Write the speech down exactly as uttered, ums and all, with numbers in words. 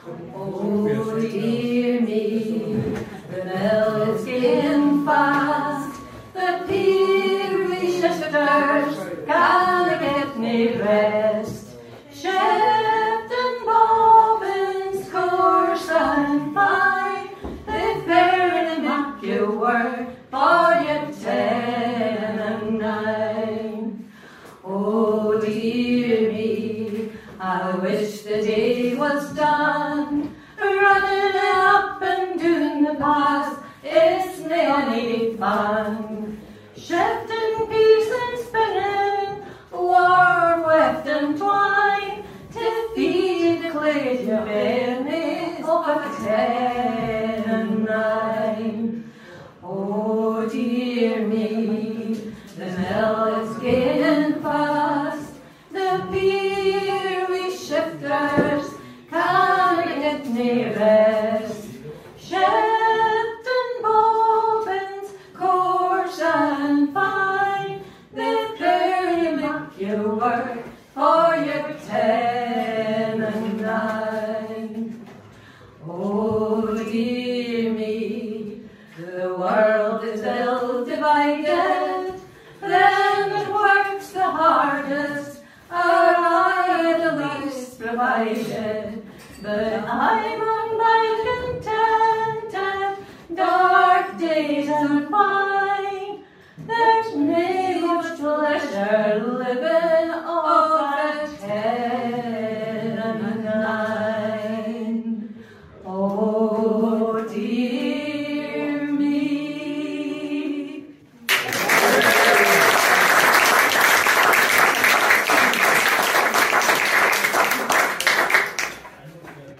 Oh dear me, the bell is getting fast. The peery shifters gotta get me rest. Shepton bobbins coarse and fine, they fairly mock your work for your ten and nine. Oh dear me, I wish the day was done, running up and down the pass, it's not any fun. Shifting peas and spinning, warm weft and twine, to feed the clay to bennies of a ten and nine. Oh dear me, the mill is getting fast, the peery shifters can't get me rest. Shepton bobbins coarse and fine, they fairly make you work for your ten and nine. Oh dear me, the world is ill divided, them that works the hardest are I the least provided, but I'm a